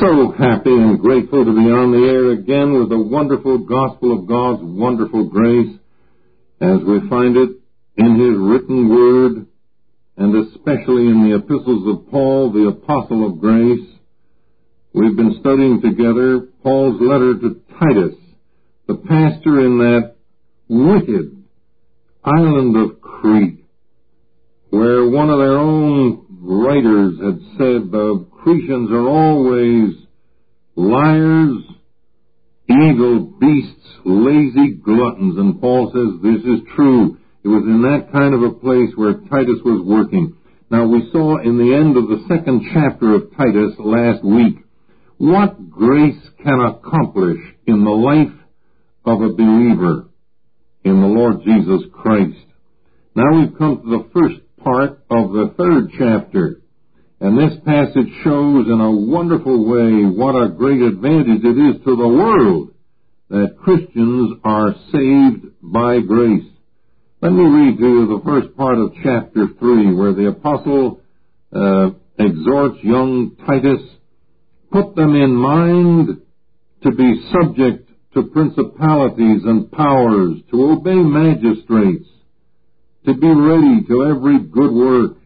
So happy and grateful to be on the air again with the wonderful gospel of God's wonderful grace as we find it in His written word, and especially in the epistles of Paul, the apostle of grace. We've been studying together Paul's letter to Titus, the pastor in that wicked island of Crete, where one of their own writers had said the Cretans are always liars, evil beasts, lazy gluttons. And Paul says this is true. It was in that kind of a place where Titus was working. Now we saw in the end of the second chapter of Titus last week what grace can accomplish in the life of a believer in the Lord Jesus Christ. Now we've come to the first part of the third chapter. And this passage shows in a wonderful way what a great advantage it is to the world that Christians are saved by grace. Let me read to you the first part of chapter 3, where the apostle exhorts young Titus, put them in mind to be subject to principalities and powers, to obey magistrates, to be ready to every good work,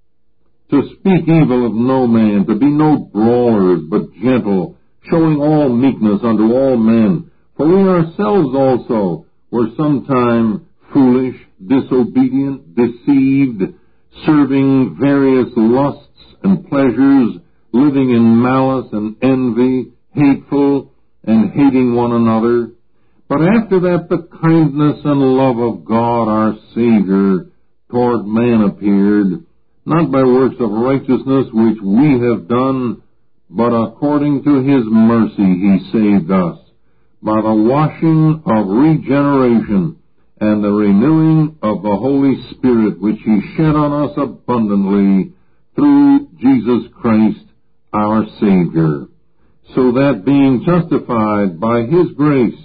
to speak evil of no man, to be no brawlers, but gentle, showing all meekness unto all men. For we ourselves also were sometime foolish, disobedient, deceived, serving various lusts and pleasures, living in malice and envy, hateful, and hating one another. But after that the kindness and love of God our Savior toward man appeared, not by works of righteousness which we have done, but according to His mercy He saved us, by the washing of regeneration and the renewing of the Holy Spirit, which He shed on us abundantly through Jesus Christ our Savior, so that being justified by His grace,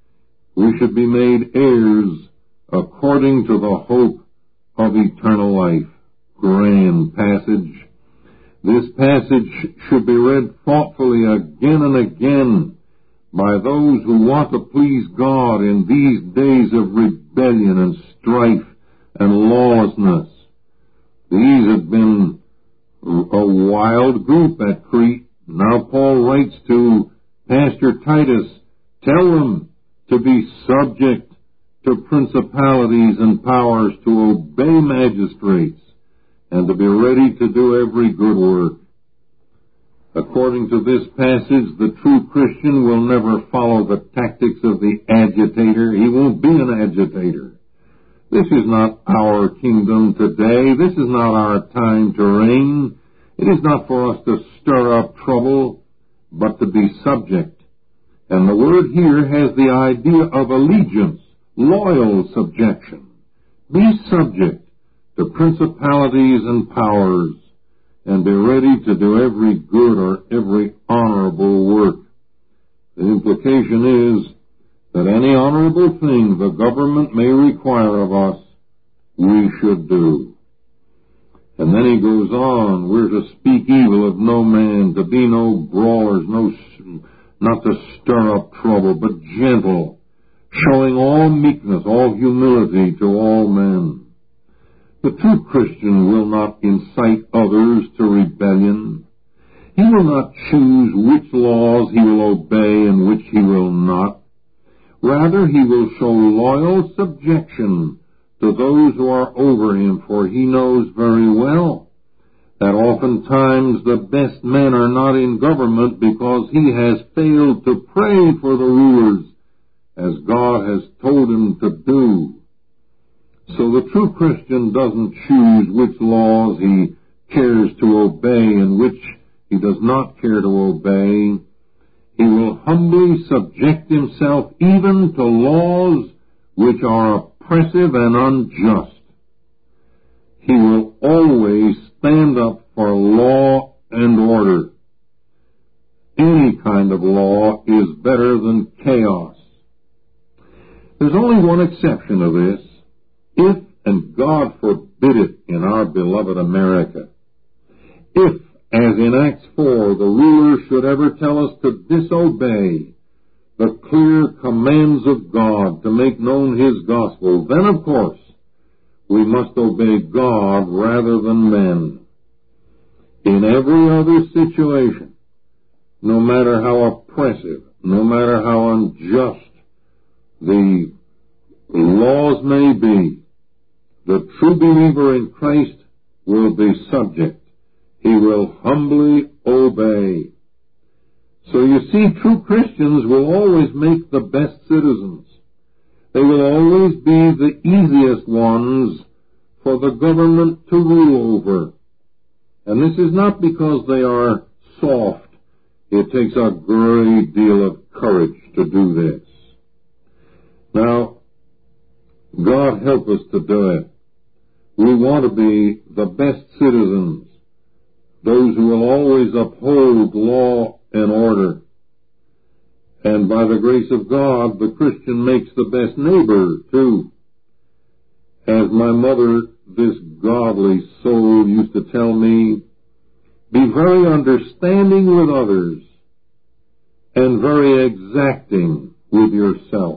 we should be made heirs according to the hope of eternal life. Grand passage. This passage should be read thoughtfully again and again by those who want to please God in these days of rebellion and strife and lawlessness. These have been a wild group at Crete. Now Paul writes to Pastor Titus, tell them to be subject to principalities and powers, to obey magistrates, and to be ready to do every good work. According to this passage, the true Christian will never follow the tactics of the agitator. He won't be an agitator. This is not our kingdom today. This is not our time to reign. It is not for us to stir up trouble, but to be subject. And the word here has the idea of allegiance, loyal subjection. Be subject to principalities and powers, and be ready to do every good or every honorable work. The implication is that any honorable thing the government may require of us, we should do. And then he goes on, we're to speak evil of no man, to be no brawlers, not to stir up trouble, but gentle, showing all meekness, all humility to all men. The true Christian will not incite others to rebellion. He will not choose which laws he will obey and which he will not. Rather, he will show loyal subjection to those who are over him, for he knows very well that oftentimes the best men are not in government because he has failed to pray for the rulers as God has told him to do. So the true Christian doesn't choose which laws he cares to obey and which he does not care to obey. He will humbly subject himself even to laws which are oppressive and unjust. He will always stand up for law and order. Any kind of law is better than chaos. There's only one exception to this. If, and God forbid it in our beloved America, if as in Acts 4, the ruler should ever tell us to disobey the clear commands of God to make known His gospel, then of course we must obey God rather than men. In every other situation, no matter how oppressive, no matter how unjust the laws may be, the true believer in Christ will be subject. He will humbly obey. So you see, true Christians will always make the best citizens. They will always be the easiest ones for the government to rule over. And this is not because they are soft. It takes a great deal of courage to do this. Now, God help us to do it. We want to be the best citizens, those who will always uphold law and order. And by the grace of God, the Christian makes the best neighbor, too. As my mother, this godly soul, used to tell me, be very understanding with others and very exacting with yourself.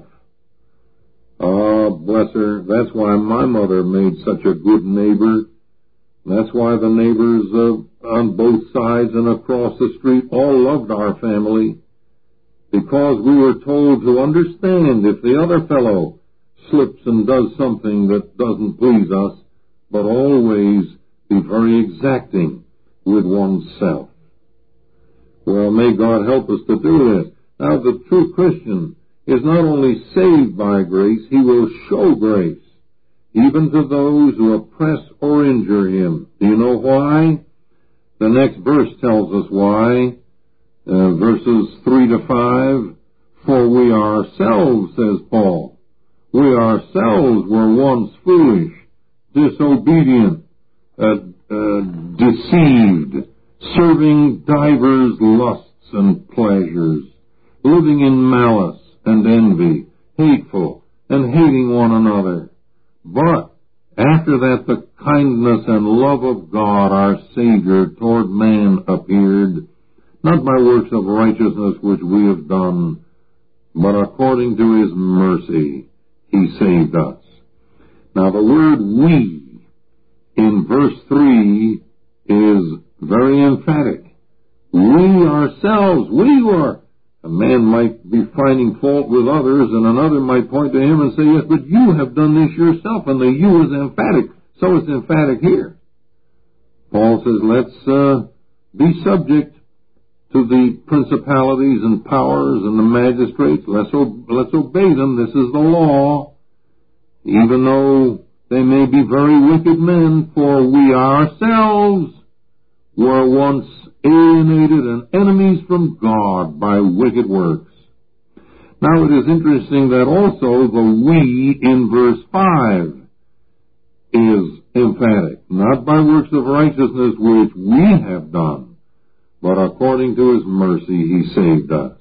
Ah, bless her. That's why my mother made such a good neighbor. That's why the neighbors on both sides and across the street all loved our family, because we were told to understand if the other fellow slips and does something that doesn't please us, but always be very exacting with oneself. Well, may God help us to do this. Now, the true Christian is not only saved by grace, he will show grace, even to those who oppress or injure him. Do you know why? The next verse tells us why. Verses 3 to 5, for we ourselves, says Paul, we ourselves were once foolish, disobedient, deceived, serving divers lusts and pleasures, living in malice and envy, hateful, and hating one another. But after that the kindness and love of God our Savior toward man appeared, not by works of righteousness which we have done, but according to His mercy He saved us. Now the word we in verse 3 is very emphatic. We ourselves, we were. A man might be finding fault with others, and another might point to him and say, yes, but you have done this yourself, and the you is emphatic. So it's emphatic here. Paul says, let's be subject to the principalities and powers and the magistrates. Let's obey them. This is the law, even though they may be very wicked men, for we ourselves were once alienated and enemies from God by wicked works. Now it is interesting that also the we in verse 5 is emphatic, not by works of righteousness which we have done, but according to His mercy He saved us.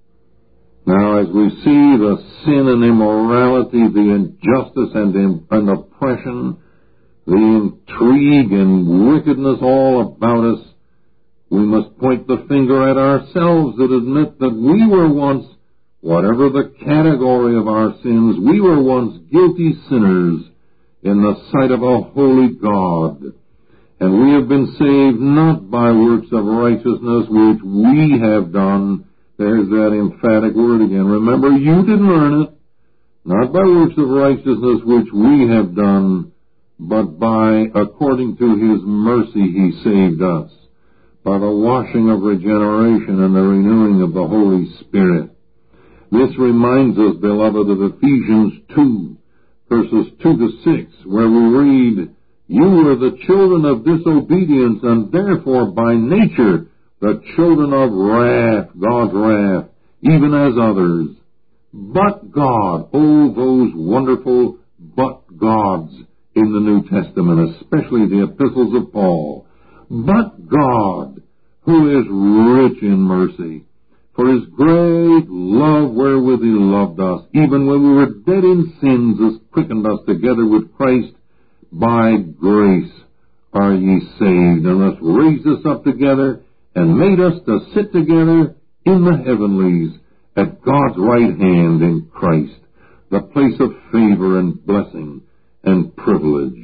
Now as we see the sin and immorality, the injustice and oppression, the intrigue and wickedness all about us, we must point the finger at ourselves and admit that we were once, whatever the category of our sins, we were once guilty sinners in the sight of a holy God. And we have been saved not by works of righteousness which we have done. There's that emphatic word again. Remember, you didn't earn it. Not by works of righteousness which we have done, but by, according to His mercy, He saved us, by the washing of regeneration and the renewing of the Holy Spirit. This reminds us, beloved, of Ephesians 2, verses 2 to 6, where we read, you were the children of disobedience, and therefore by nature the children of wrath, God's wrath, even as others. But God, oh, those wonderful but Gods in the New Testament, especially the epistles of Paul. But God, who is rich in mercy, for His great love wherewith He loved us, even when we were dead in sins, has quickened us together with Christ. By grace are ye saved, and hath raised us up together, and made us to sit together in the heavenlies, at God's right hand in Christ, the place of favor and blessing and privilege.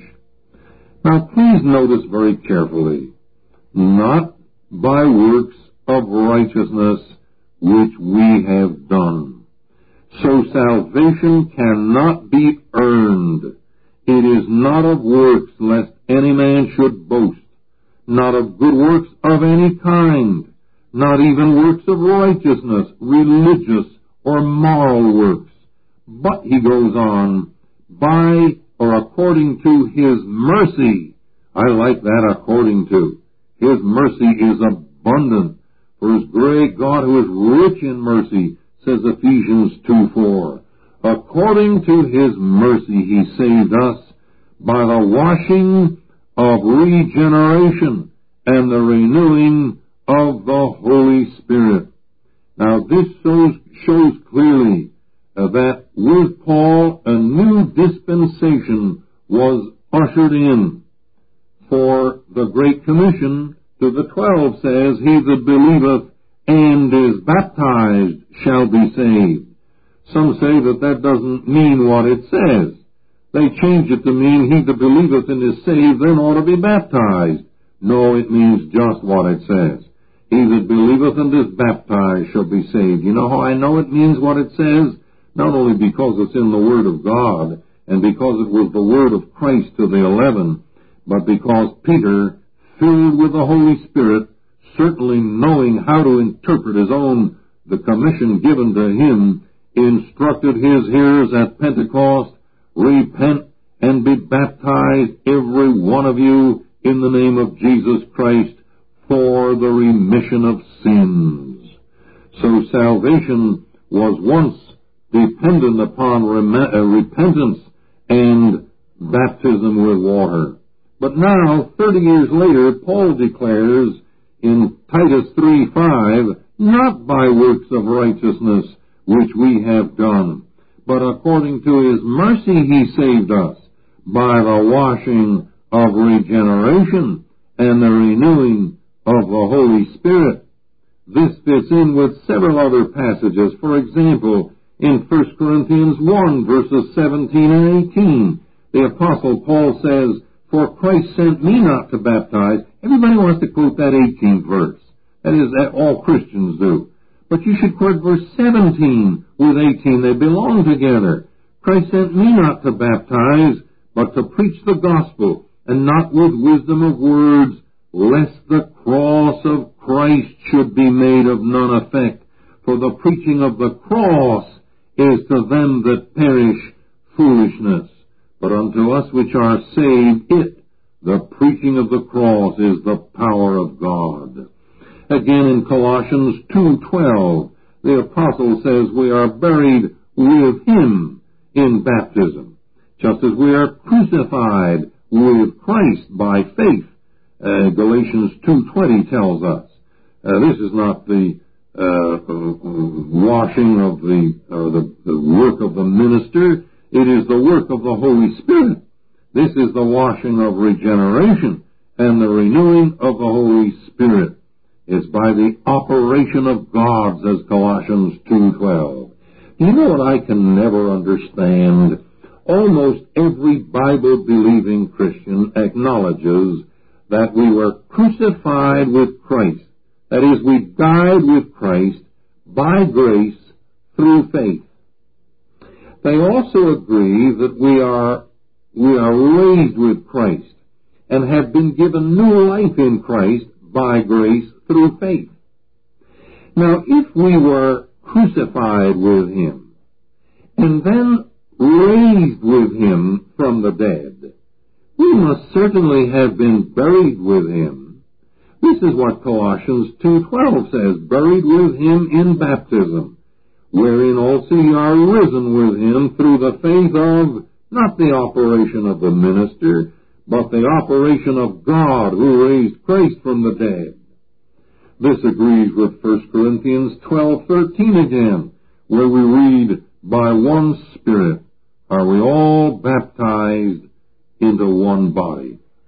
Now please notice very carefully, not by works of righteousness which we have done. So salvation cannot be earned. It is not of works, lest any man should boast, not of good works of any kind, not even works of righteousness, religious or moral works. But, he goes on, by or according to his mercy. I like that, according to. His mercy is abundant. For his great God who is rich in mercy, says Ephesians 2:4. According to his mercy he saved us by the washing of regeneration and the renewing of the Holy Spirit. Now this shows clearly that with Paul a new dispensation was ushered in. For the Great Commission to the 12 says, he that believeth and is baptized shall be saved. Some say that doesn't mean what it says. They change it to mean he that believeth and is saved then ought to be baptized. No, it means just what it says. He that believeth and is baptized shall be saved. You know how I know it means what it says? Not only because it's in the Word of God, and because it was the Word of Christ to the 11, but because Peter, filled with the Holy Spirit, certainly knowing how to interpret the commission given to him, instructed his hearers at Pentecost, repent and be baptized, every one of you, in the name of Jesus Christ, for the remission of sins. So salvation was once dependent upon repentance and baptism with water. But now, 30 years later, Paul declares in Titus 3:5, not by works of righteousness which we have done, but according to his mercy he saved us, by the washing of regeneration and the renewing of the Holy Spirit. This fits in with several other passages. For example, in 1 Corinthians 1, verses 17 and 18, the Apostle Paul says, for Christ sent me not to baptize. Everybody wants to quote that 18th verse. That is, that all Christians do. But you should quote verse 17 with 18. They belong together. Christ sent me not to baptize, but to preach the gospel, and not with wisdom of words, lest the cross of Christ should be made of none effect. For the preaching of the cross is to them that perish foolishness. But unto us which are saved, the preaching of the cross, is the power of God. Again in Colossians 2:12, the Apostle says we are buried with him in baptism, just as we are crucified with Christ by faith. Galatians 2:20 tells us. This is not the washing of the work of the minister. It is the work of the Holy Spirit. This is the washing of regeneration and the renewing of the Holy Spirit. It's by the operation of God, says Colossians 2:12. You know what I can never understand? Almost every Bible-believing Christian acknowledges that we were crucified with Christ. That is, we died with Christ by grace through faith. They also agree that we are raised with Christ and have been given new life in Christ by grace through faith. Now, if we were crucified with him and then raised with him from the dead, we must certainly have been buried with him. This is what Colossians 2:12 says, buried with him in baptism, wherein also ye are risen with him through the faith of, not the operation of the minister, but the operation of God who raised Christ from the dead. This agrees with 1 Corinthians 12:13 again, where we read, by one Spirit are we all baptized into one body.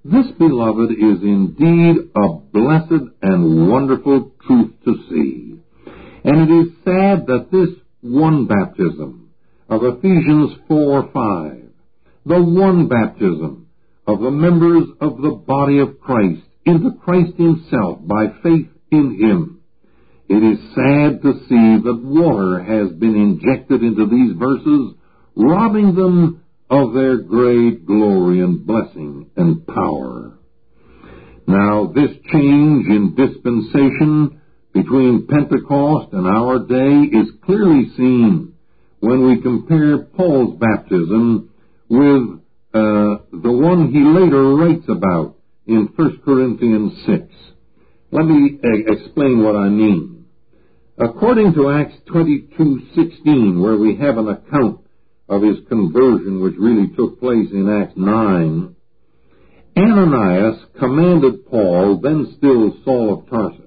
This, beloved, is indeed a blessed and wonderful truth to see. And it is sad that this one baptism of Ephesians 4:5, the one baptism of the members of the body of Christ into Christ himself by faith in him, it is sad to see that water has been injected into these verses, robbing them of their great glory and blessing and power. Now, this change in dispensation between Pentecost and our day is clearly seen when we compare Paul's baptism with the one he later writes about in 1 Corinthians 6. Let me explain what I mean. According to Acts 22:16, where we have an account of his conversion, which really took place in Acts 9, Ananias commanded Paul, then still Saul of Tarsus,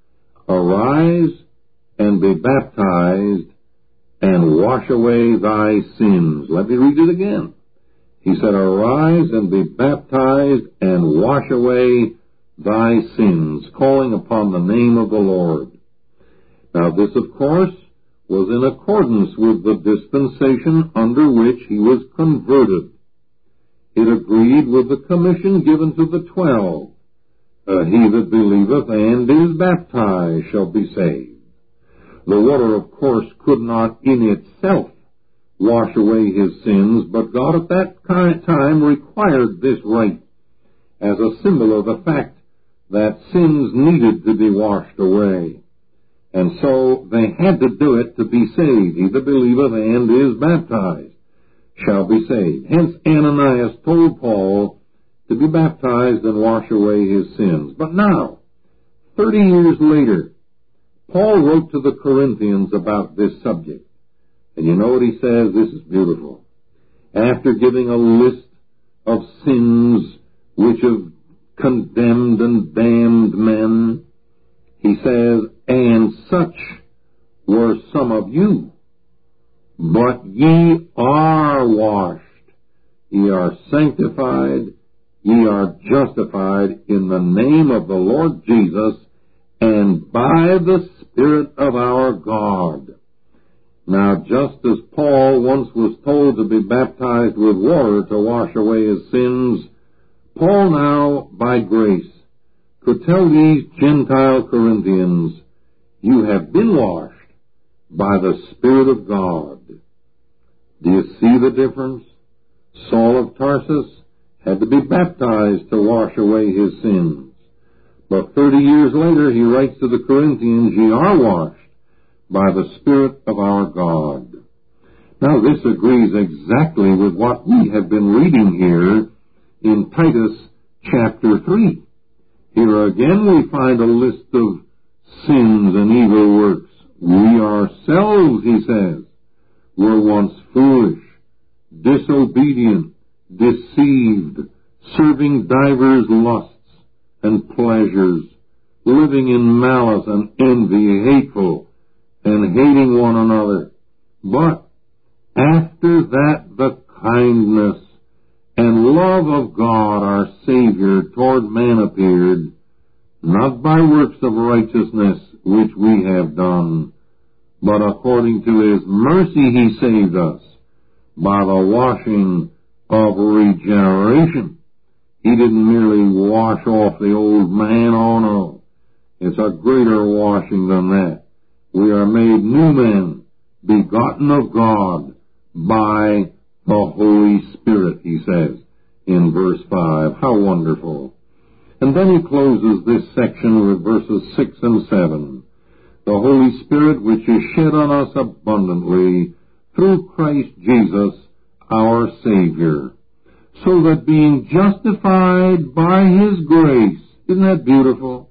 "Arise and be baptized and wash away thy sins." Let me read it again. He said, "Arise and be baptized and wash away thy sins," calling upon the name of the Lord. Now this, of course, was in accordance with the dispensation under which he was converted. It agreed with the commission given to the 12. He that believeth and is baptized shall be saved. The water, of course, could not in itself wash away his sins, but God at that time required this rite as a symbol of the fact that sins needed to be washed away. And so they had to do it to be saved. He that believeth and is baptized shall be saved. Hence Ananias told Paul to be baptized and wash away his sins. But now, 30 years later, Paul wrote to the Corinthians about this subject. And you know what he says? This is beautiful. After giving a list of sins which have condemned and damned men, he says, "And such were some of you, but ye are washed, ye are sanctified, ye are justified in the name of the Lord Jesus, and by the Spirit of our God." Now, just as Paul once was told to be baptized with water to wash away his sins, Paul now, by grace, could tell these Gentile Corinthians, "You have been washed by the Spirit of God." Do you see the difference? Saul of Tarsus had to be baptized to wash away his sins. But 30 years later, he writes to the Corinthians, "Ye are washed by the Spirit of our God." Now, this agrees exactly with what we have been reading here in Titus chapter 3. Here again we find a list of sins and evil works. "We ourselves," he says, "were once foolish, disobedient, deceived, serving divers lusts and pleasures, living in malice and envy, hateful, and hating one another. But after that the kindness and love of God our Savior toward man appeared, not by works of righteousness which we have done, but according to his mercy he saved us by the washing of regeneration." He didn't merely wash off the old man, oh no. It's a greater washing than that. We are made new men, begotten of God by the Holy Spirit, he says in verse 5. How wonderful. And then he closes this section with verses 6 and 7. "The Holy Spirit which is shed on us abundantly through Christ Jesus our Savior, so that being justified by his grace," isn't that beautiful?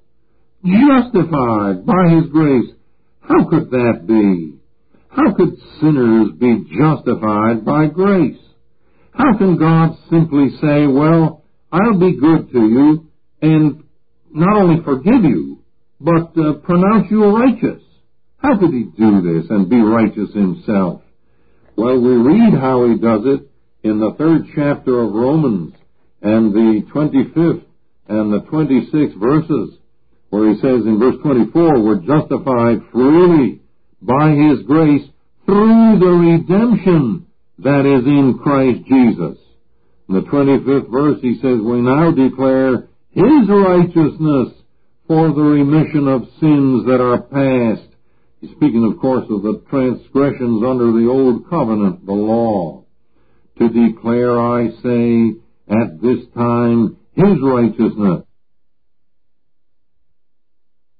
Justified by his grace. How could that be? How could sinners be justified by grace? How can God simply say, "Well, I'll be good to you and not only forgive you, but pronounce you righteous"? How could he do this and be righteous himself? Well, we read how he does it in the 3rd chapter of Romans, and the 25th and the 26th verses, where he says in verse 24, we're justified freely by his grace through the redemption that is in Christ Jesus. In the 25th verse he says, we now declare his righteousness for the remission of sins that are past. He's speaking, of course, of the transgressions under the old covenant, the law. To declare, I say, at this time, his righteousness,